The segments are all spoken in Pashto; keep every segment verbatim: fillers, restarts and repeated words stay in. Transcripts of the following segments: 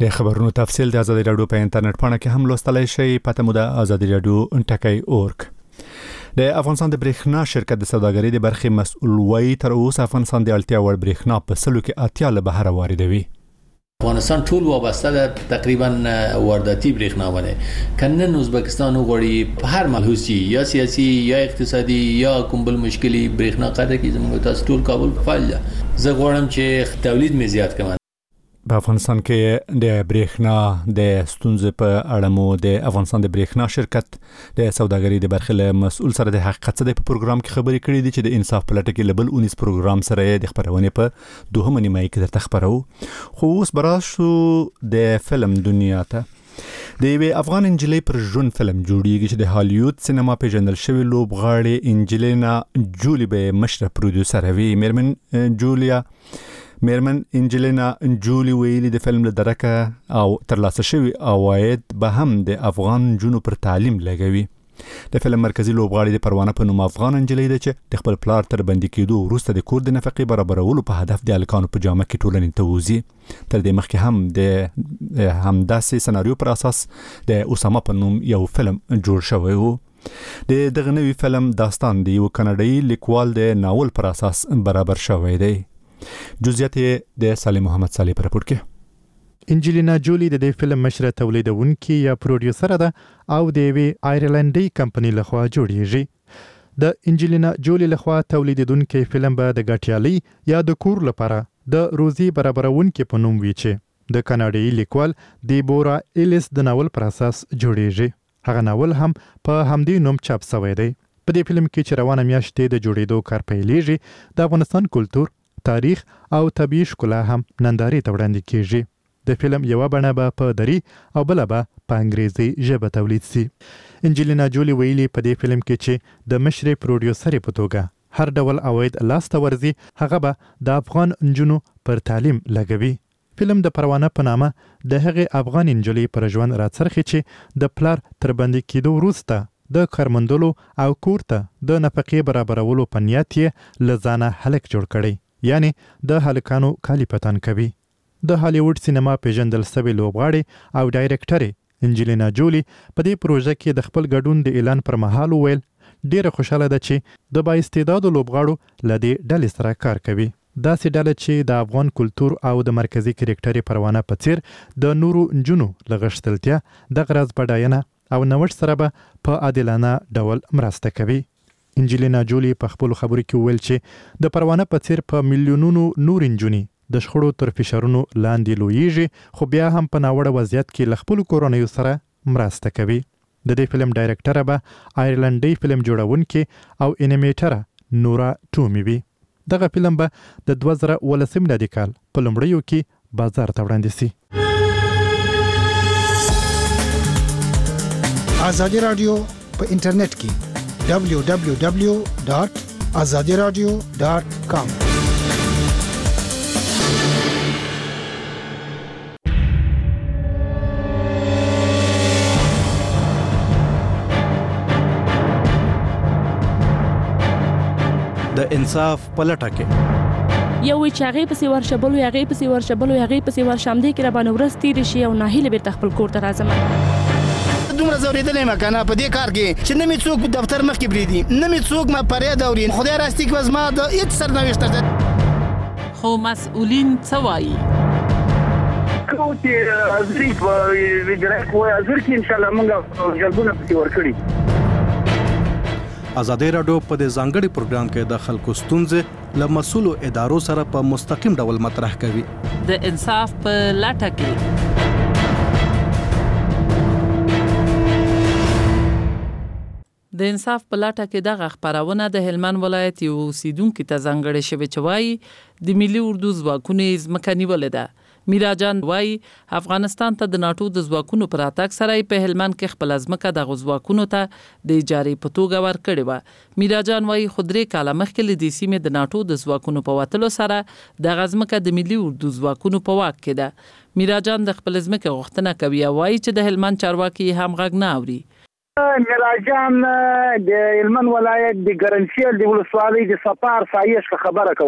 د خبرونو تفصیل د ازادي رادیو په انټرنیټ باندې کې هم لوستلای شئ. پته مو د ازادي رادیو ټکی اورګ. د افغانستان د برېښنا شرکت د سوداګرۍ د برخې مسؤل وایي تر اوسه افغانستان د اړتیا وړ برېښنا په سلو کې اتیا له بهر واردوي. افغانستان ټول وابسته ده تقریبا وارداتی برېښنا باندې. کنن ازبکستان وغوړي په هر ملحوظي یا سیاسي یا اقتصادي یا کوم بل مشکلي برېښنا قدر کې زموږ تاسو ټول کابل فعال ده. زه غواړم چې تولید مې زیات کړم. په افغانستان کې د برېښنا د ستونزې په اړه مو د افغانستان د برېښنا شرکت د سوداګرۍ د برخې له مسؤل سره د حقیقت څخه په پروګرام کې خبرې کړې دي چې د انصاف په لټه کې لبل اونیس پروګرام سره د خبرونه په دوهمه نیمه کې درته خبرو. خو اوس براشو د فلم دنیا ته. د یوې افغان انجلۍ پر ژوند فلم جوړیږي چې د هالیوود سینما پیژندل شوی لوبغاړې انجلینا جولی به مشره پروډوسر وي. میرمن جولیا میرمن انجلینا جولی ویلي د فلم له درکه او ترلاسه شوی عواید به هم د افغان جنو پر تعلیم لګوي. د فلم مرکزی لوبغاړي د پروانه په نوم افغان انجلۍ ده چې د خپل پلار تر بندي کېدو وروسته د کور د نفقې برابرولو په هدف د الکانو په جامه کې ټولنې ته وځي. تر دې مخکې هم د همداسې سناریو پر اساس د اسامه په نوم یو فلم جوړ شوی و. د دغه نوی فلم داستان د یو کاناډایي لیکوال د ناول پر اساس برابر شوی دی. جزئیات د صالح محمد صالح پر راپور کې. انجلینا جولی د دې فلم مشره تولیدونکې یا پروډوسر ده او د یوې آیرلنډي کمپنۍ لخوا جوړیږي. د انجلینا جولی لخوا تولیدونکې فلم به د ګټیالي یا د کور لپاره د روزي برابرونکې په نوم وي چې د کاناډایي لیکوال دیبورا ایلیس د ناول پر اساس جوړیږي. هغه ناول هم په همدې نوم چاپ شوی دی. په دې فلم کې چې روانه میاشت د جوړېدو کار پیلېږي د افغانستان کلتور، تاریخ او طبیعي ښکلا هم نندارې ته وړاندې کیږي. د فلم یوه بڼه به په دری او بله به په انګریزي ژبه تولید سي. انجلینا جولی ویلي په دې فلم کې چې د مشرې پروډوسرې په توګه هر ډول عواید لاسته ورځي هغه به د افغان نجونو پر تعلیم لګوي. فلم د پروانه په نامه د هغې افغان نجلۍ پر ژوند راڅرخي چې د پلار تر بندي کېدو وروسته د کارمندلو او کور ته د نفقې برابرولو په نیت یې له ځانه هلک جوړ کړی، یعنی د هلکانو کالی پتان کوي. د هالیوډ سینما پیژندل شوی لوبغاړي او ډایرکټر انجلینا جولی په دې پروژه کې د خپل ګډون د اعلان پر مهال وویل ډیره خوشاله ده چې د با استعدادو لوبغاړو له دې ډلې سره کار کوي. داسې ډله چې د افغان کلتور او د مرکزی کرکټرې پروانه په څیر د نورو نجونو لغښتلتیا د غرض بډاینه او نوښت سره به په عادلانه ډول مرسته کوي. انجلینا جولی په خپل خبرو کې وویل چې د پروانه په څیر په میلیونونو نور نجونې د شخړو تر فشارونو لاندې لویږي، خو بیا هم په ناوړه وضعیت کې له خپلو کورنیو سره مرسته کوي. د دې فلم ډایرکټره به آیرلنډي فلم جوړونکې او انیمیټره نورا ټومي وي. دغه فلم به د دوه زره ولسم میلادي کال په لومړیو کې بازار ته وړاندې سي. ازادي رادیو په انټرنیټ کې دبلیو دبلیو دبلیو ډاٹ ازادي رادیو ډاٹ کام. د انصاف پلټه کې یو چې هغه پسې ورشبلو هغه پسې ورشبلو هغه پسې ورشم دې کې را باندې ورستې دي شي او ناهیله به خپل کور ته راځم. دومره زوریدلې مکنه په دې کار کې چې نه می څوک دفتر مخ کې بریدي، نه می څوک ما پرې دوري. خدای راستي کې وزما د هیڅ سرنوشت ده. خو مسؤلین څه وایي؟ کوم چې ازري په ویډرک وای ازر کې ان شاء الله موږ جلبونه پکې ورکړي. ازادي رادیو په دې ځانګړي پروګرام کې د خلکو ستونزې له مسؤلو ادارو سره په مستقیم ډول مطرح کوي. د انصاف په لټه کې د انصاف په لټه کې دغه خبرونه د هلمند ولایت یو اوسیدونکو ته ځانګړې شوې چې وایي د ملي اردو ځواکونو ځمکه نیولې ده. میرا جان وایي افغانستان ته د ناټو د ځواکونو پر راتګ سره په هلمند کې خپل ځمکه د ځواکونو ته د اجارې په توګه ورکړې وه. میرا جان وایي خو درې کاله مخکې له دې سیمې د ناټو د ځواکونو په وتلو سره د ځمکه د ملي اردو ځواکونو په واک کې ده. میرا جان د خپل ځمکه غوښتنه کوي او وایي چې د هلمند چارواکي هم غږ نه اوري. میراجان د هلمند ولایت د ګرنسیل د ولسوالۍ د سپار سایش خبره کوم.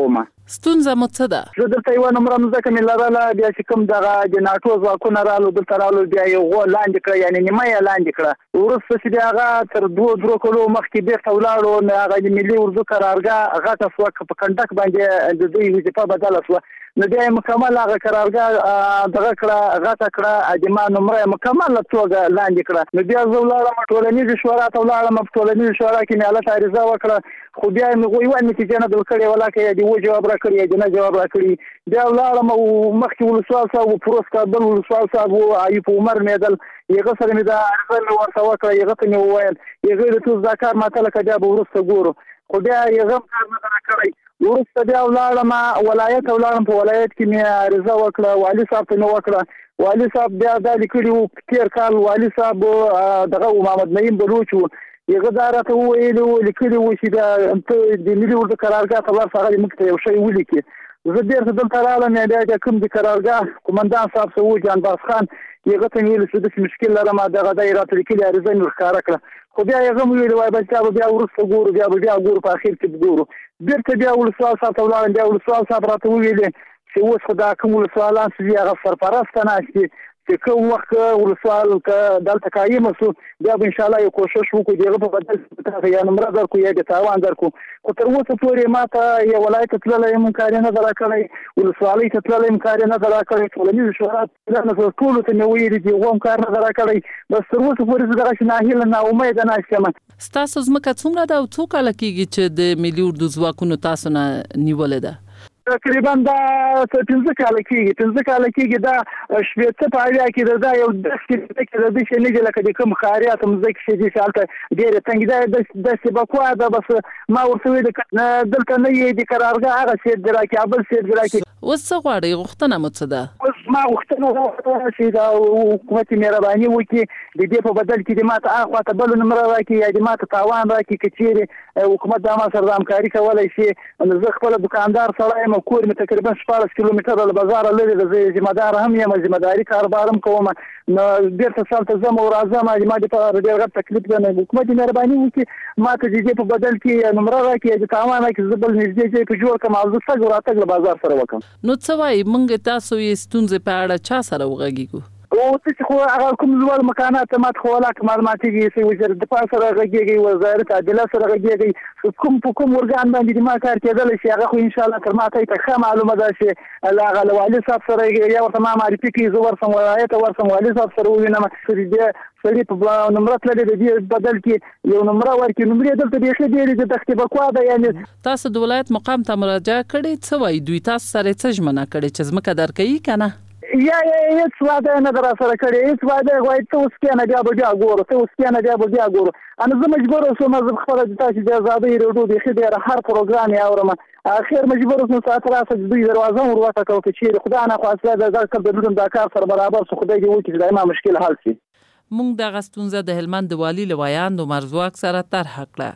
ستونزه مو څه ده؟ زه دلته یو نمبر مځکه مې لرله، بیا چې کوم دغه د ناټو ځواکونه رالو دلته رالو، بیا یې غوا لاندې کړه، یعنې نیمه یې لاندې کړه. وروسته چې بیا هغه تر دوه درو کلو مخکې بېرته ولاړو، نو هغه د ملي اردو قرارګاه غټه شوه، په کنډک باندې د دوی وظیفه بدله شوه. نو بیا یې مکمل هغه قرارګاه دغه کړه، غټه کړه، د ما نمره یې مکمله توګه لاندې کړه. نو بیا زه ولاړم ټولنیزې شورا ته ولاړم، په ټولنیزې شورا کې مې هلته عریضه وکړه، خو بیا یې یوه نتیجه نه درکړې، ولاکه یا دې و جواب راکړي یا دې نه جواب راکړي. بیا ولاړم او مخکې ولسوال صاحب و، فیروز کابل ولسوال صاحب و، ایوب عمر مېدل، هغه سره مې دا عریضه مې ورته وکړه، هغه ته مې وویل هغې د توس دا کار ماته لکه بیا به وروسته ګورو، خو بیا هغه هم کار نه ده راکړی. وروسته بیا ولاړم ولایت ولاړم، په ولایت کې مې عریضه وکړه، والي صاحب ته مې وکړه. والي صاحب بیا دا لیکلي وو، تېر کال والي صاحب دغه و محمد نعیم بلوچ و، هغه دا راته وویلي وو، لیکلي وو چې د د ملي اردو قرارګاه ته لاړ، هغه دې موږ ته یو شی ولیکي. زه بېرته دلته راغلم، بیا د کوم د قرارګاه قومندان صاحب څه وو، جانباز خان، هغه ته مې ویلي چې داسې مشکل لرم، دغه دا یې راته لیکلي عریضه مې ورښکاره کړه. خو بیا هغه مې ویلي وایي بچا به بیا وروسته ګورو، بیا به بیا ګورو، په اخر کې به ګورو. بېرته بیا ولسوال صاحب ته ولاړم، بیا ولسوال صاحب راته وویلې چې اوس خو دا کوم ولسوالان چې دي هغه سرپرسته ناست دي، چې کوم وخت ولسوال که دلته قایم شو، بیا به انشاءالله یو کوشش وکړو د هغه په بدل کې یا نمره درکړو یا د تاوان درکړو. خو تر اوسه پورې ما ته یو ولایت ته تللی یم کار یې نه ده راکړی، ولسوالۍ ته تللی یم کار یې نه ده راکړی، ټولنیزو شورا ته ټولو ته مې ویلي دي هغو هم کار نه ده راکړی. بس تر اوسه پورې زه دغسې ناهیله ناامیده ناست یم. ستاسو ځمکه څومره ده او څو کاله کېږي چې د ملي اردو ځواکونو تاسو نه نیولې ده؟ تقریبا دا پنځه کاله کېږي، پنځه کاله کېږي. دا شپېته په اویا کې ده، دا یو داسې کې ده چې نه دي لکه د کوم ښاریات مځکې چې دي چې هلته ډېرې تنګې، دا داسې بکوا ده. بس ما ورته ویلي دلته نه یې د قرارګاه هغه سیټ دې راکړي، ابل سیټ دې راکړي. اوس څه غواړئ؟ غوښتنه مو څه ده؟ اوس ما غوښتنه غواړم چې دا حکومت مهرباني وکړي، د دې په بدل کې د ما ته هغه خواته بله نمره راکړي یا د ما ته تاوان راکړي. که چېرې حکومت دا ما سره همکاري کولی شي، نو زه خپله دوکاندار سړی یم، کور مې تقریبا شپاړس کیلومتره له بازاره لرې ده، زه ذمه دار هم یم، ذمه داري کاروبار هم کوم. نو بېرته سم ته ځم او راځم، ما دپاره ډېر غټ تکلیف دی. حکومت مهرباني وکړي ما ته د دې په بدل کې نمره راکړي یا د تاوان راکړي، زه بل نږدې ځای په جوړ کړم او زه تګ راتګ له بازار سره وکړم. نو څه وایي موږ تاسو یې ستونزې په اړه چا سره وغږیږو؟ او ته چې خو هغه کوم لوړ مکانات ته ماته خو ولاکه معلوماتېږي، چې وزیر دفاع سره غږېږي، وزارت عدلیه سره غږېږي، کوم په کوم ارګان باندې د ما کار کېدلی شي، هغه خو انشاءالله تر ما ته ښه معلومه ده چې هغه له والي صاحب سره یا ورته ما معرفي کړي، زه ورسم ولایت ته ورسم والي صاحب سره ووینم چې د سړي په نمره تللې د دې بدل کې یو نمره ورکړي. نمرې دلته بیخي ډېرې د دښتې بکوا ده. یعنې تاسو د ولایت مقام ته مراجعه کړې، څه وایي دوی تاسو سره څه ژمنه کړې چې ځمکه درکوي که نه؟ یا هیڅ واده نه ده راسره کړې، هیڅ واده وایي ته اوس کښېنه بیا به بیا ګورو، ته اوس کښېنه بیا به بیا ګورو. انا زه مجبوره شوم، زه خپله د تاسې د ازادۍ راډیو بیخي ډېره هر پروګرام یې اورم، اخر مجبوره شوم ساعت راسه چې دوی دروازه هم ور وټکوه، که چېرې خدای ناخواسته دا کار درلودم دا کار سره برابر شو، خدای دې وکړي چې دا ما مشکل حل شي. موږ دغه ستونزه د هلمند د والي له ویاند عمر ځواک سره طرحه کړه.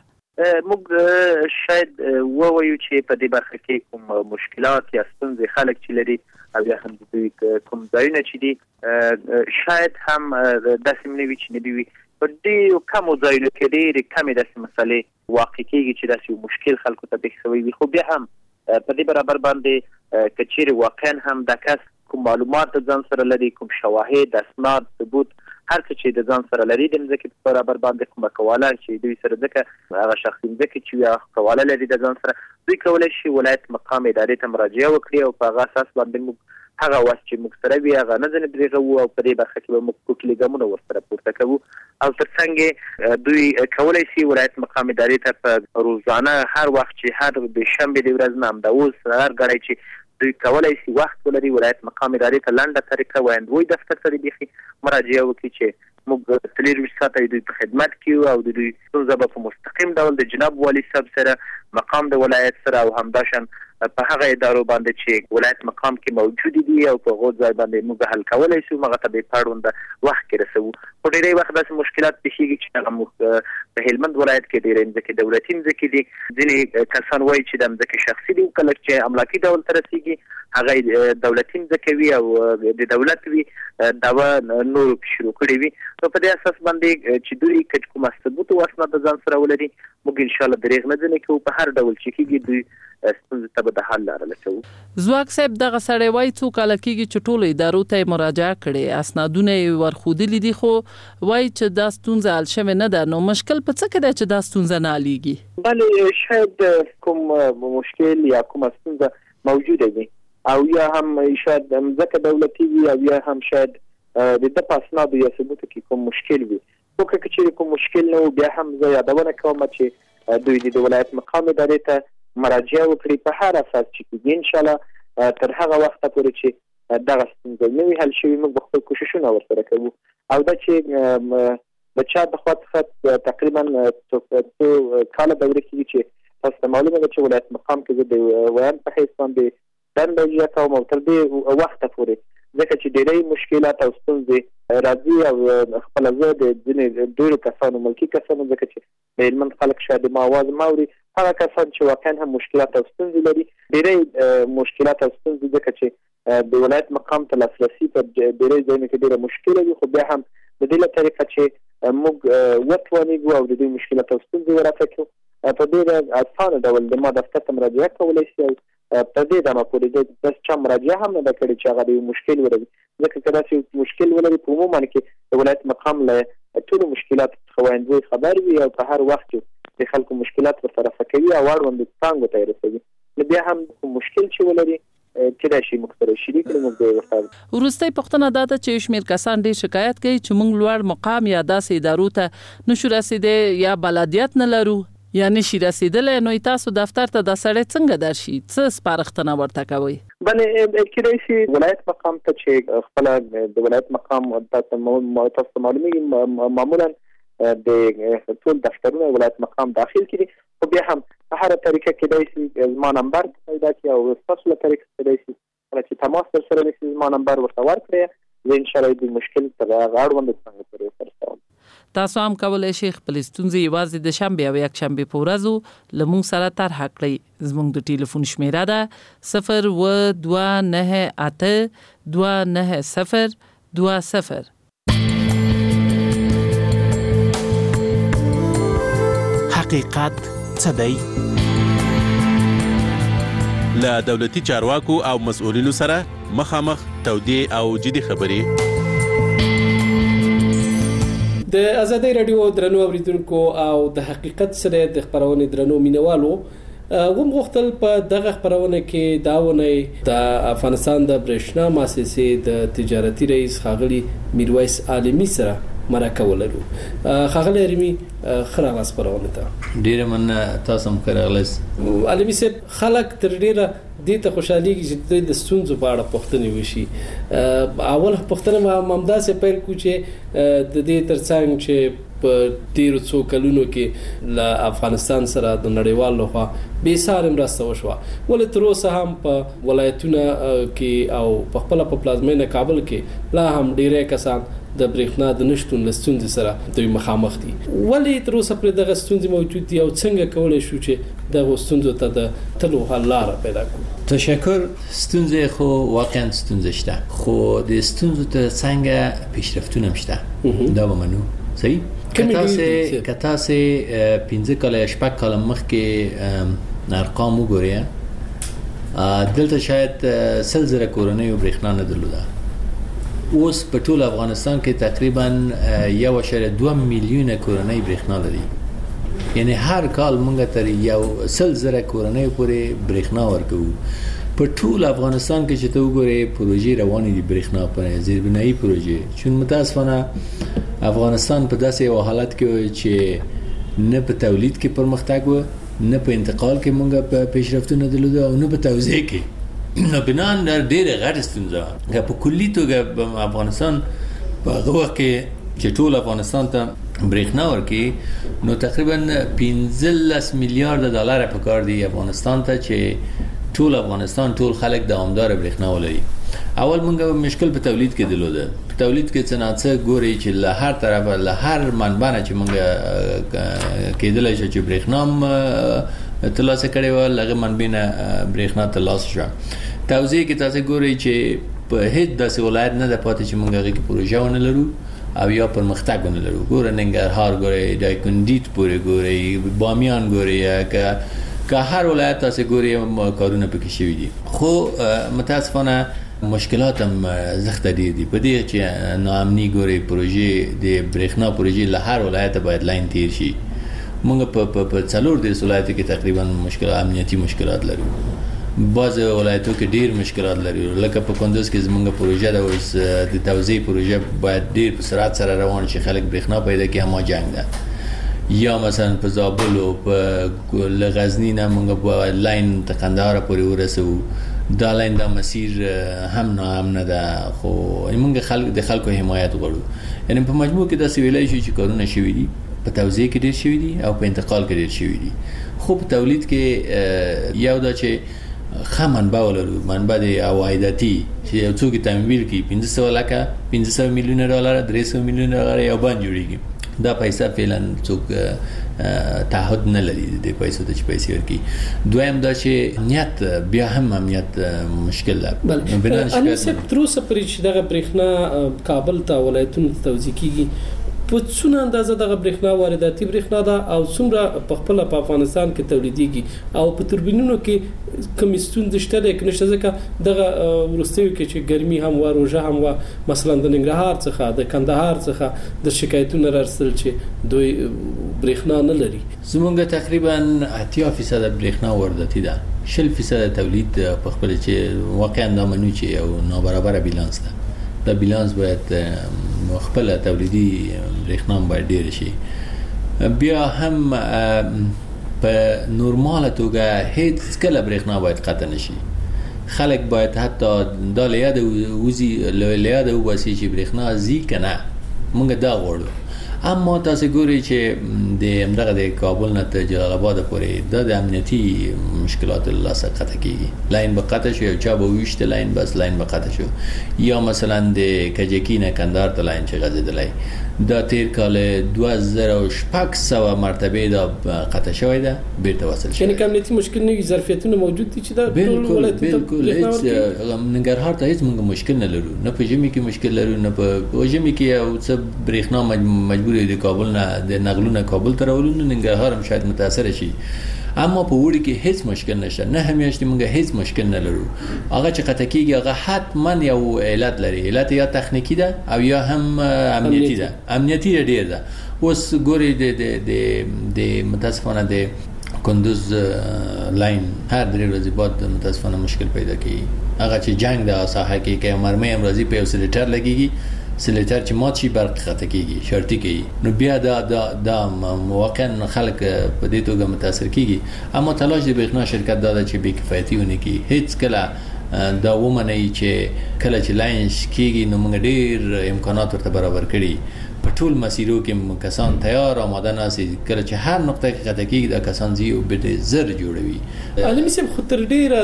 موږ شاید ووایو چې په دې برخه کې کوم مشکلات یا ستونزې خلک چې لري او یا هم دوی کوم ځایونه چې دي شاید هم داسې نه وي چې نه دي وي، په ډېرو کمو ځایونو کې ډېرې کمې داسې مسلې واقع کېږي چې داسې یو مشکل خلکو ته پېښ شوی وي. خو بیا هم په دې برابر باندې که چېرې واقعا هم دا کس کوم معلومات د ځان سره لري، کوم شواهد، اسناد، ثبوت، هر څه چې د ځان سره لري د مځکې په برابر باندې کومه کواله چې دوی سره ځکه هغه شخصي مځکې چې یا کواله لري د ځان سره، دوی کولی شي ولایت مقام ادارې ته مراجعه وکړي او په هغه اساس باندې موږ هغه وخت چې موږ سره وي هغه نه ځنې درېغه وو او په دې برخه کې به موږ کوکلي ګامونه ورسره پورته کوو. او تر څنګ دوی کولی شي ولایت مقام ادارې ته په روزانه هر وخت چې هر د شنبې د ورځ نه همدا اوس هر ګړی چې دوی کولی شي وخت ولري ولایت مقام ادارې ته لنډه طریقه ویاندوی دفتر ته بیخي مراجعه وکړي چې موږ څلېرویشت ساعته دوی په خدمت کې او د دوی ستونزه به په مستقیم ډول د جناب والي صاحب سره، مقام د ولایت سره او همداشان په هغه ادارو باندې چې ولایت مقام کې موجود دي او په هغو ځای باندې موږ حل کولی شو، هغه ته به پاړونده وخت کې رسوو. خو ډېری وخت داسې مشکلات پېښېږي چې هغه موږ په هلمند ولایت کې ډېرې مځکې دولتي مځکې دي، ځینې کسان وایي چې د مځکې شخصي دي، کله چې املاکي ډول ته رسېږي هغه دولتي مځکې وي او د دولت وي، دعوه نورو شروع کړې وي. نو په دې اساس باندې چې دوی که کومه ثبوت او اسناد د ځان سره ولري موږ ان شاء الله درېغ نه ځنه کوو په هر ډول چې کېږي دوی ستونزې ته به د حل لاره لټوو. ځواک صاحب دغه سړی وایي څو کاله کېږي چې ټولو ادارو ته مراجعه کړې، اسنادونه یې ورښودلي دي، خو وایي چې دا ستونزه حل شوې نه ده. نو مشکل په څه کې دی چې دا ستونزه نه حلېږي؟ بله شاید کوم مشکل یا کوم ستونزه موجوده وي او یا هم شاید ځکه دولتي وي او یا هم شاید د د په اسنادو یا ثبوتو کې کوم مشکل وي. خو که چېرې کوم مشکل نه و بیا هم زه یادونه کوم چې دوی د ولایت مقام ادارې ته مراجعه وکړي په هر اساس چې کېږي. انشاءالله تر هغه وخته پورې چې دغه ستونزه نه وي حل شوي موږ به خپل کوششونه ورسره کوو. او دا چې د چا د خوا څخه تقریبا څو کاله دوره کېږي چې تاسو ته معلومه ده چې ولایت مقام کې زه د ویان په حیث باندې دنده اجرا کوم او تر دې وخته پورې ځکه چې ډېری مشکلات او ستونزې راځي او خپله زه د ځینې ډېرو کسانو ملکي کسانو ځکه چې د هلمند خلک شاید ما آواز ما اوري هغه کسان چې واقعا هم مشکلات او ستونزې لري ډېری مشکلات او ستونزې ځکه چې د ولایت مقام ته لاسرسي په ډېری ځایونو کې ډېره مشکله وي، خو بیا هم د دې له طریقه چې موږ وتوانېږو او د دوی مشکلات او ستونزې ورافع کړو په ډېره اسانه ډول د ما دفتر ته مراجعه کولی شي او په دې دمه پورې د بس چا مراجعه هم نه ده کړې چې هغه د یو مشکل ولري، ځکه که داسې مشکل ولري په عموما کې د ولایت مقام له ټولو مشکلاتو څخه وایندوی خبر وي او په هر وخت کې د خلکو مشکلات ورته رفع کوي او اړوندو څانګو ته یې رسوي. نو بیا هم مشکل چې ولري کېدای شي موږ سره شریک کړو موږ به یې ورته. وروستۍ پوښتنه دا ده چې شمېر کسان ډېر شکایت کوي چې موږ لوړ مقام یا داسې ادارو ته نشو رسېدی یا بلدیت نه لرو یا نشي رسېدلی. نو تاسو دفتر ته دا سړی څنګه درشي؟ څه سپارښتنه ورته کوئ؟ بلې کېدای شي ولایت مقام ته چې خپله د ولایت مقام تاسو ته معلومېږي معمولا د ټول دفترونه ولایت مقام داخل کړي، خو بیا هم په هره طریقه کېدای شي زما نمبر پیدا کړي او ستاسو له طریقې کېدای شي کله چې تماس ورسره نیسي زما نمبر ورته ورکړئ، زه انشاءالله د مشکل تر هغه اړونده څنګه پورې ورسوم. تاسو هم کولی شئ خپلې ستونزې یوازې د شنبې او یکشنبې په ورځو له موږ سره طرحه کړئ. زموږ د ټلیفون شمیره ده صفر اووه دوه نهه اته دوه نهه صفر دوه صفر. حقیقت څه دی؟ له دولتي چارواکو او مسؤلینو سره مخامخ تودې او جدي خبرې. د ازادي رادیو درنو اوریدونکو او د حقیقت سره د خبرونې درنو مینوالو غوم غوښتل په دغه خبرونه کې داونه د افغانستان د برېښنا مؤسسې د تجارتي رئیس ښاغلي میرویس عالمي سره مرکه ولرو. ښاغلی عالمي ښه راغلاست خبرونه ته. ډېره مننه، تاسو هم ښه راغلاست. عالمي صاحب خلک تر ډېره دې ته خوشحالېږي چې د ستونزو په اړه پوښتنې وشي. اول پوښتنه ما همداسې پیل کړو چې د دې ترڅنګ چې په ډېرو څو کلونو کې له افغانستان سره د نړیوال لخوا بې سارې مرسته وشوه، ولې تر اوسه هم په ولایتونه کې او په خپله په پلازمینه کابل کې لا هم ډېری کسان د برېښنا د نشتون له ستونزې سره دوی مخامخ دي. ولې تر اوسه پرې دغه ستونزې موجود دي او څنګه کولی شو چې دغو ستونزو ته د تلو حل لاره پیدا کړو؟ تشکر. ستونزې خو واقعا ستونزې شته، خو د ستونزو ته څنګه پیشرفتونه هم شته، دا به منو. صحیح؟ که تاسې که تاسې پنځه کاله یا شپږ کاله مخکې ارقام وګورئ دلته شاید سل زره کورنیو برېښنا نه درلوده. اوس په ټول افغانستان کې تقریبا یو اشاریه دوه میلیونه کورنۍ برېښنا لري، یعنی هر کال موږ تر یو سل زره کورنۍ پورې برېښنا ورکوو. په ټول افغانستان کې چې ته وګورې پروژې روانې دي برېښنا په زیربنایي پروژې، چون متاسفانه افغانستان په داسې یو حالت کې چې نه په تولید کې پرمختګ و، نه په انتقال کې موږ په پیشرفتونه درلوده او نه په توزیع کې. نو بنا ډېره غټه ستونزه که په کلي توګه افغانستان په هغه وخت کې چې ټول افغانستان ته برېښنا ورکړي نو تقریبا پنځلس میلیارډ ډالر پکار دي افغانستان ته چې ټول افغانستان ټول خلک دوامدار برېښنا ولري. اول موږ مشکل په تولید کې درلوده. په تولید کې څنګه ګوري چې له هر طرفه له هر منبع نه چې موږ کېدل شي چې برېښنا ترلاسه کړي و لغه منبع نه برېښنا ترلاسه شو. توزیع کې تاسو ګوري چې په هیڅ داسې ولایت نه ده پاتې چې موږ هغه کې پروژه ونه لرو او یا پرمختګ نه لرو. ګوره ننګرهار ګوره د کندیت پورې ګوره بامیان ګوره که که هر ولایت تاسو ګوري کارونه پکې شوي دي. خو متاسفانه مشکلات هم زخت دي دي په دې چې ناامني ګوري پروژې د برېښنا پروژې له هر ولایت باید لاین تیر شي. موږ په په څلور د ولایتو کې تقریبا مشکلات امنیتي مشکلات لرو. بعض ولایتو کې ډیر مشکلات لري لکه په کندوز کې زموږ پروژه د اوس د توزیع پروژه باید ډیر په سرعت سره روان شي خلک برېښنا پیدا کړي هم جنگ ده. یا مثلا په زابل او په غزنی نه موږ په لاین ته قندهار پورې ورسو. دا لاین د مسیر هم نه هم نه ده خو موږ خلک د خلکو حمایت غواړو. یعنی په مجموع کې دا سویلای شي چې کارونه شوي دي په توزیع کې ډیر شوي دي او په انتقال کې ډیر شوي دي. خو په تولید کې یو دا چې خامن باولرو منبع د عوایداتی چې یو څوک تمویل کی پنځه سوه لکه پنځه سوه میلیونه ډالر درې سوه میلیونه ډالر یو باندې جوړیږي. دا پیسې فعلا څوک تعهد نه لري د پیسو د پیسې ورکی. دویم دا چې امنیت بیا هم امنیت مشکل ده. بل ان سپ تر اوسه پرې چې دغه برېښنا کابل ته ولایتونو ته توزیع کیږي په څونه اندازه دغه برېښنا وارداتي برېښنا ده او څومره په خپل په افغانستان کې تولیدېږي او په توربینونو کې کوم ستونزې شته ده کنه ځکه دغه ورستیو کې چې ګرمي هم و روزه هم و مثلا د ننګرهار څخه د کندهار څخه د شکایتونو رسل چې دوی برېښنا نه لري. زمونږ تقریبا اتیا فیصد برېښنا وارداتي ده. شل فیصد تولید په خپل چې واقعا دا منو چې یو نابرابر بیلانس ده. دا بیلانس باید خپل تولیدي برېښنا باید ډیر شي. بیا هم په نورماله توګه هیڅ کله برېښنا باید قطع نشي. خلک باید حتی دا لیاد وزي لیاد واسي چې برېښنا زی کنه موږ دا غواړو. اما تاسو ګورئ چې د امدغه د کابل نه ته جلال آباد پورې د امنیتي مشکلات الله سره قطع کیږي. لاین به قطع شي او چا به ویشت لاین بس لاین به قطع شو. یا مثلا د کجکی نه کندهار ته لاین چې غځیدلای دا تیر کال دوه زره و شپږ سوه مرتبه دا قطع شوی ده بیرته وصل شي. یعنی امنیتي مشکل نه ظرفیتونه موجود دي چې دا ټول ولایت ته ننګرهار ته هیڅ موږ مشکل نه لرو. نه په ژمي کې مشکل لرو نه په ژمي کې او څه برېښنا مجبور د کابل نه د نقلونه کابل ته راولو. ننګرهار هم شاید متاثر شي اما په وړي کې هیڅ مشکل نشته. نه همیاشتي موږ هیڅ مشکل نه لرو. هغه چې قطع کیږي هغه حتما یو علت لري. علت یا تخنیکی ده او یا هم امنیتي ده. امنیتي ډیر ده. اوس ګوري د د د د متاسفانه د کندوز لاین هر درې ورځې بعد متاسفانه مشکل پیدا کوي. هغه چې جنگ د ساحه کې کې مرمۍ امروزي په سلیټر لګيږي سلیټر چې مات شي برق قطع کیږي شرطي کوي. نو بیا دا دا دا واقعا خلک په دې توګه متاثر کیږي. اما تلاش د برېښنا شرکت دا چې بې کفایتي ونه کی هیڅ کله دا ومني چې کله چې لاین کیږي نو موږ ډیر امکانات ورته برابر کړي. په ټول مسیرو کې کسان تیار آماده ناسي کله چې هر نقطه کې قطع کیږي دا کسان زی او به زر جوړوي. علي سیب خطر ډیره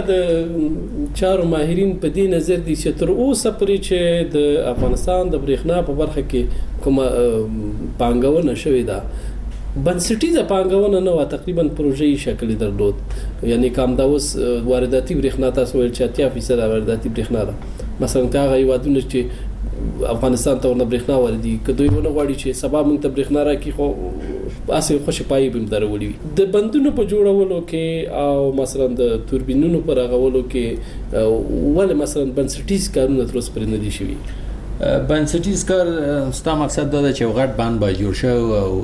د چارو ماهرین په دې نظر دي چې تر اوسه پرې چې د افغانستان د برېښنا په برخه کې کومه پانګونه شوې ده بنسټیزه پانګونه نه و تقریبا پروژې شکل درلود. یعنی کوم دا اوس وارداتي برېښنا تاسو ول چې اتیا فیصد وارداتي برېښنا ده. مثلا هغه یوادونه چې افغانستان ته ورنه برېښنا واردي کدوې ونه غواړي چې سبا موږ ته برېښنا راکړي خو اسې خوشی پای به درولي د بندونو په جوړولو کې او مثلا د توربینونو پر غولو کې ول مثلا بنسټیز کارونه تر اوسه پرې نه دي شوي. بنسټیز کار ستا مقصد دا چې غټ بند باید جوړ شي او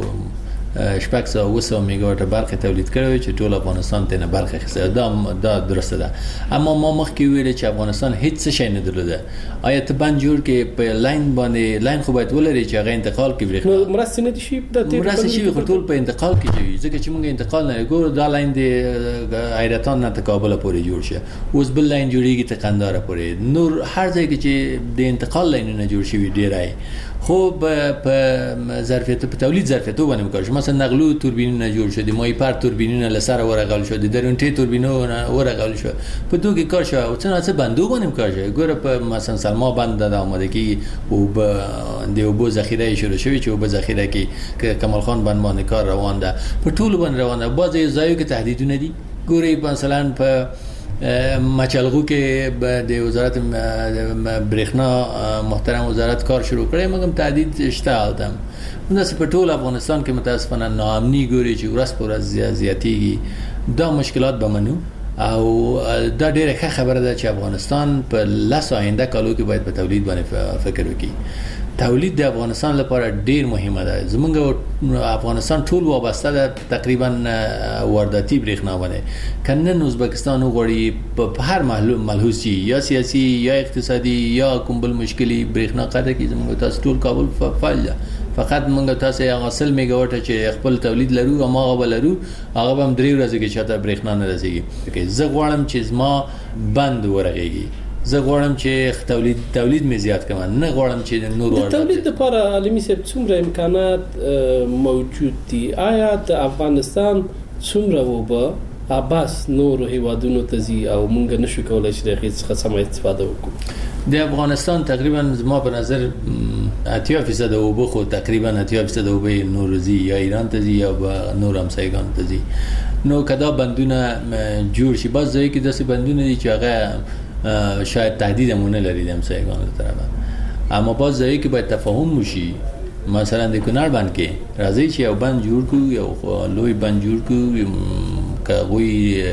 شپږ سوه اوه سوه میگاواټ برق تولید کړی چې ټول افغانستان ته نه برق اخیسته. دا دا درسته ده. اما ما مخکې ویل چې افغانستان هیڅ شی نه درلوده. آیا ته بند جوړ کې په لاین باندې لاین خو باید ولري چې هغه انتقال کې برېښنا مرستې نه دي شي د تیر مرستې شي خو ټول په انتقال کې دي ځکه چې موږ انتقال نه ګورو. دا لاین د حیرتان نه تر کابل پورې جوړ شي. اوس بل لاین جوړیږي ته قندهار پورې. نور هر ځای کې چې د انتقال لاینونه جوړ شي ډیرای خو په ظرفیت په تولید ظرفیتو باندې وکړ. مثلا نقلو توربینونه جوړ شو. د مایپر توربینونه لسره ورغل شو. د درونټي توربینونه ورغل شو. په دوه کار شو او څنګه څه بندو باندې وکړ شو. ګوره په مثلا سلما بند د آماده کې او د اوبو ذخیره شروع شوی چې اوبو ذخیره کې کمال خان بند باندې کار روان ده. په ټول باندې روان ده. بعضی ځایو کې تهدیدونه دي. ګوره مثلا په مچلغو کې د وزارت برېښنا محترم وزارت کار شروع کړی مګم تعدید شته التم نو په ټول افغانستان کې متاسفانه ناامني ګوري چې ورځ پر ورځ زیاتېږي دا مشکلات به منو او دا ډیره ښه خبره ده چې افغانستان په لاس آینده کالو کې باید په تولید باندې فکر وکړي تولید د افغانستان لپاره ډیر مهمه ده زمونږ افغانستان ټول وابسته ده تقریبا وارداتي برېښنا باندې کنن ازبکستان وغوړي په هر ملحوظ شي یا سیاسي یا اقتصادي یا کوم بل مشکلي برېښنا قاعده کې زمونږ تاسو ټول کابل فعال فقط مونږ تاسو هغه سل میگاواټ چې خپل تولید لرو او ما غو لرو هغه هم درې ورځې کې چاته برېښنا نه رسیږي زه غواړم چې ما بند ورغېږي زه غواړم چې تولید تولید مې زیات کړم نه غواړم چې نور ورته تولید لپاره عالمي سب څومره امکانات موجود دي آیا د افغانستان څومره وبا اباس نور هیوادونو ته زی او مونږ نشو کولای چې دغه څخه سم استفاده وکړو د افغانستان تقریبا زما په نظر اتیا فیصد وبو خو تقریبا اتیا فیصد وبو نورزی یا ایران ته زی یا نور همسایگان ته زی نو کدا بندونه جوړ شي باز ځای کې داسې بندونه دي چې هغه شاید تهدید مونږ لري د همسایگان طرفه اما باز ځای کې باید تفاهم وشي مثلا د کونړ بند کې راځي چې یو بند جوړ کو یو لوی بند جوړ کو کوي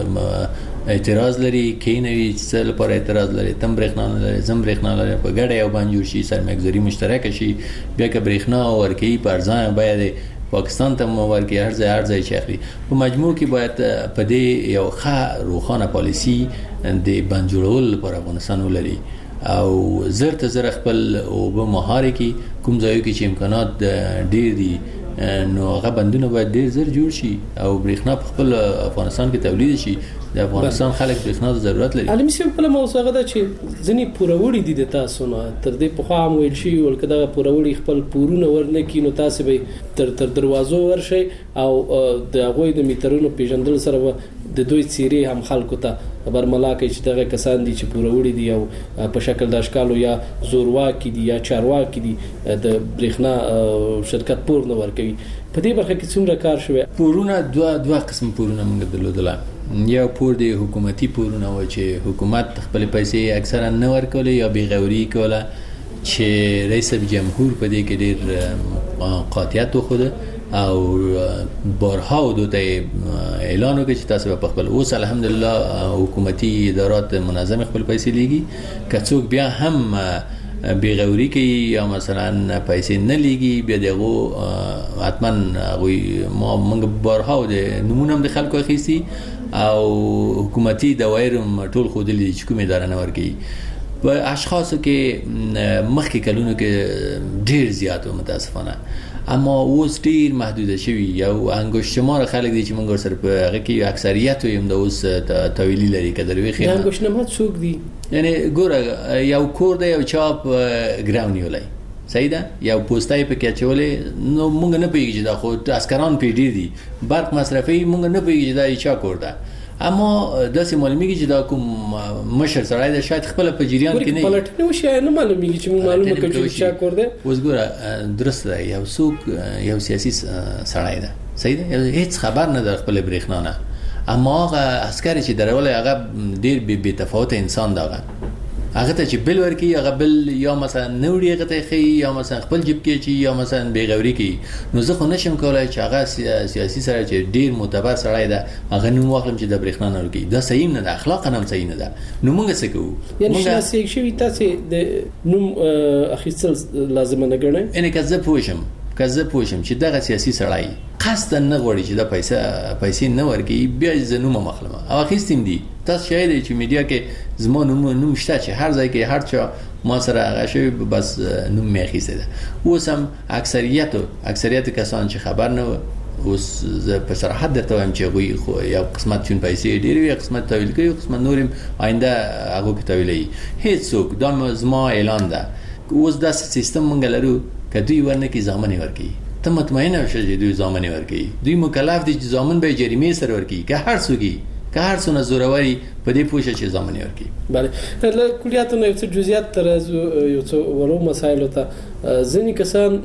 اعتراض لري کینوي څل پر اعتراض لري تم برېښنا لري زم برېښنا لري په ګډه یو بند جوړ شي سرمایه‌ګذاري مشترک شي بیا که برېښنا ورکي پر ځان باید پاکستان ته ورکي هر ځای هر ځای چخري په مجموع کې باید په دې یو ښه روخانه پالیسی د بند جوړول پر افغانستان ولري او زر ته زر خپل او به مهاره کې کوم ځای کې چې امکانات ډېر دي نو هغه بندونه باید ډېر زر جوړ شي او برېښنا په خپل افغانستان کې تولید شي د افغانستان خلک برېښنا ته ضرورت لري علي مسیو په موضوع غدا چې ځنی پوروړي دي د تاسو نه تر دې په خام ویل شي ولکه دا پوروړي خپل پورونه ورنکې نو تاسو به تر تر دروازو ورشي او د غوي د میټرونو پیژندل سره د دوی چیرې هم خلکو ته برملا کوي چې دغه کسان دي چې پوروړي دي او په شکل د اشکالو یا زورواکي دي یا چارواکي دي د برېښنا شرکت پور نه ورکوي په دې برخه کې څومره کار شوی پورونه دوه دوه قسم پورونه موږ درلودل یا پور دی حکومتي پورونه و چې حکومت خپل پیسې اکثرا نه ورکول یا بیغوري کوله چې رئیس جمهور په دې کې ډېر قاطعیت وخوده او بارها دوته اعلان وکړ چې تاسو په خپل اوس الحمدلله حکومتي ادارات منظم خپل پیسې لګي که څوک بیا هم بیغوري کوي یا مثلا پیسې نه لګي بیا دغه حتما غوي ما موږ بارها د نمونه د خلکو اخیسي او حکومتي دوایرم ټول خودلې چې کومه اداره نه ورګي په اشخاصو کې مخکې کلونو کې ډیر زیات متاسفانه اما اوس ډیر محدود شوی یو انګوش شمار خلک دي چې موږ سره په هغه کې اکثریت ویم د اوس تویلی لري کډر وی خیر انګوش نه څوک دي یعنی ګوره یو کور دی یو چاپ ګراونی ولای صحیح ده یو پوسټای په کې چولې نو موږ نه پیږي چې دا خو عسکران پی ډیر دي برق مصرفي موږ نه پیږي چې دا چا کور ده اما داسې معلومیږي چې دا کوم مشر سړی د شاید خپل په جریان کې نه پلټنه وشي نه معلومیږي چې معلومه کوي چې چا کور ده اوس ګوره درست ده یو څوک یو سیاسي سړی ده صحیح ده هیڅ خبر نه در خپل برېښنا نه اما هغه عسکر چې درول هغه ډیر بې تفاوت انسان ده هغه ته چې بل ورکی هغه بل یا مثلا نوړي هغه ته خي یا مثلا خپل جيب کې چې یا مثلا بیغوري کې نو زه خو نشم کولای چې هغه سیاسي سره چې ډیر معتبر سړی ده هغه نو واخلم چې د برېښنا نه ورکی دا صحیح نه ده اخلاقا هم صحیح نه ده نو موږ څه کوو یعنی شاسي شوی تاسو د نوم اخیستل لازم نه ګڼئ ان که زه پوښم که زه پوښم چې دغه سیاسي سړی قصد نه غوړي چې د پیسې پیسې نه ورکی بیا زنومه مخلمه او اخیستیم دي تاسو شاید چې میډیا کې زمونږ نوم شته چې هر ځای کې هر چا ما سره هغه شوی بس نوم مې اخیسته ده اوس هم اکثریت اکثریت کسان چې خبر نه اوس په صراحت درته وایم چې غوي خو یو قسمت چون پیسې ډېر وي قسمت تویل کوي قسمت نورم آینده هغه کې تویلي هیڅ څوک دا زما اعلان ده اوس دا سیستم مونږ لرو کدی ورنه کې ځامن ورکی ته مطمئن اوسه چې دوی ځامن ورکی دوی مکلف دي چې ځامن به جریمه سره ورکی که هر څوګي که هر څونه زوروري په دې پوښتنه چې ځامن ورکی bale له کلیاتونو یو څه جزئیات تر یو څه ورو مسایلو ته ځینې کسان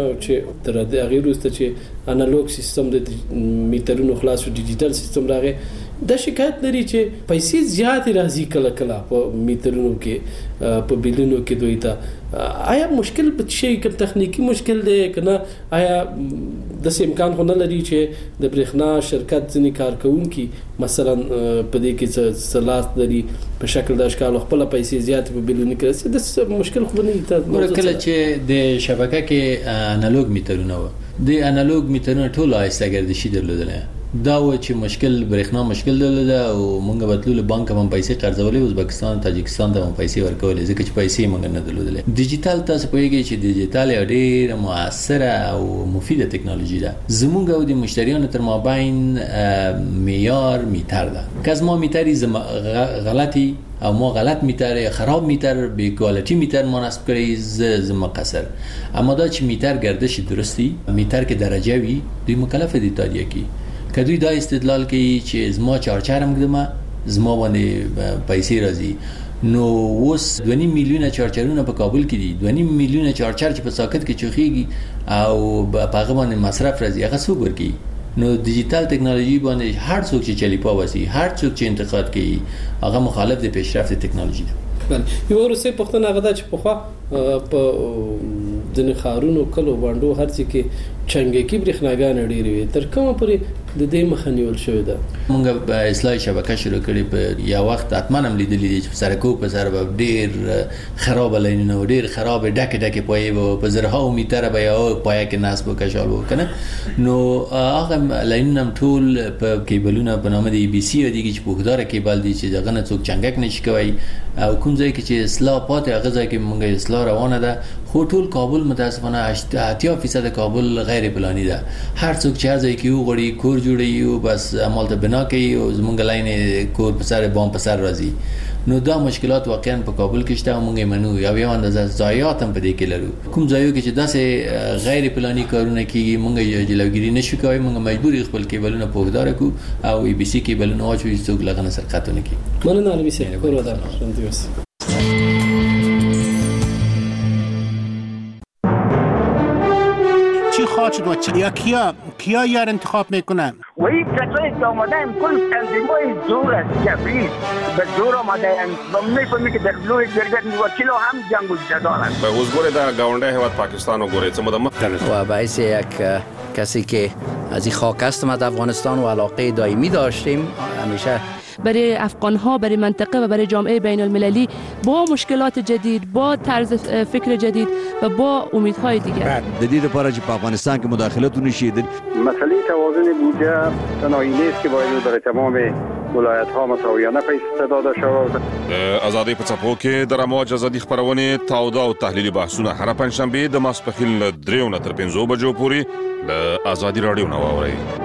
چې تر دې غیر واست چې انالوګ سیستم د میټرونو خلاص او ډیجیټل سیستم راغی د شکایت لري چې پیسې زیات راځي کله کله په میټرونو کې په بلونو کې دوی ته آیا مشکل په شي کوم تخنیکی مشکل دی کنه آیا د امکان خو نه لري چې د برېښنا شرکت ځنی کارکونکي مثلا په دې کې صلاحیت لري په شکل د اشکال خپل پیسې زیات په بلونو کې رسي د مشکل خو نه دی کله چې د شبکه کې انالوګ میټرونه و د انالوګ میټرونه ټول آیسته ګرځي درلودل دا و چې مشکل برېښنا مشکل درلوده او مونږ بتلول بانک هم پیسې قرضولې ازبکستان تاجکستان ته هم پیسې ورکولې ځکه چې پیسې مونږ نه درلودلې ډیجیټل تاسو پوهیږئ چې ډیجیټل ډېر موثره او مفیده ټکنالوژي ده زمونږ او د مشتریانو تر مابین معیار میټر ده که ما میټری زما غلطي او ما غلط میتر خراب میتر بی کوالیتی میتر ما نصب کړی ز مقصر اما دا چې میتر گردش درستی میتر کې درجه وي دوی مکلف دي تادیه کی کدوی دا استدلال کوي چې زما چارچرم ګدمه زما باندې پیسې راځي نو اوس دوه نیم میلیونه چارچرونه په کابل کې دي دوه نیم میلیونه چارچر چې په ساکت کې چوخيږي او په هغه باندې مصرف راځي هغه څوک ورکي نو ډیجیټل ټکنالوژي باندې هر څوک چې چلی پاوسی هر څوک چې انتقاد کوي هغه مخالف د پیشرفت ټکنالوژي ده بله یو ورسې پښتنه غدا چې په خوا په ځنې خارونو کلو باندې هر څه کې چنګکی برېښناګان ډېری وي تر کومه پورې د دې مخه نیول شوې ده موږ په اصلاحي شبکه شروع کړې په یو وخت اتمنه هم لیدلې دي چې سرکو په سر به ډېر خراب لاینونه ډېر خراب ډکه ډکه پوي په زرهاو میټر به یو پوي کې ناس به کشال وکنه نو هغه لاینونه ټول په کیبلونه په نامه د ای بي سی دی چې پوښدار کیبل دي چې دغه نه څوک چنګک نشي کوي او کوم ځای کې چې اصلاح پاتې هغه ځای کې موږ اصلاح روانه ده خو ټول کابل متاسفانه اتیا فیصد کابل غیر پلانی ده هر څوک چې ځای کې وغړي کور جوړي او بس عمل ته بنا کوي او زمونږ لاین کور په سر بام په سر راځي نو دا مشکلات واقعا په کابل کې شته موږ منو یو یو اندازه ضایعات هم په دې کې لرو کوم ځایو کې چې داسې غیر پلانی کارونه کیږي موږ جلوګیری نشو کوي موږ مجبور خپل کیبلونه پوښدار کو او ای بي سي کیبلونه واچوي څوک لغنه سرقتونه کوي مننه علي سي کور ودان شنتیوس چی خواهد شد و چی؟ یا کیا کیا یار انتخاب میکنن؟ و این کسایی که آمدن کل تنظیمای زور است جبری به زور آمدن و میفهمی که در لوی درگت وکیل هم جنگ و جدال است. به حضور در گاونده هواد پاکستان و گوره چه مدام و باعث یک کسی که از این خاک است ما در افغانستان و علاقه دائمی داشتیم همیشه برای افغان‌ها برای منطقه و برای جامعه بین المللی با مشکلات جدید با طرز فکر جدید و با امیدهای دیگر جدید پارچ په افغانستان کې مداخلت ونشید مسئله توازن بودجه تنهایی نیست که باید برای تمام ولایت ها مساویانه پیسې داده شود ازادي په څپو کې د رموج ازادي خبرونه تاوده او تحلیلي بحثونه هر پنځشنبه د ماسپخیل دریو نه تر پنځو بجو پورې د ازادي رادیو نو اوري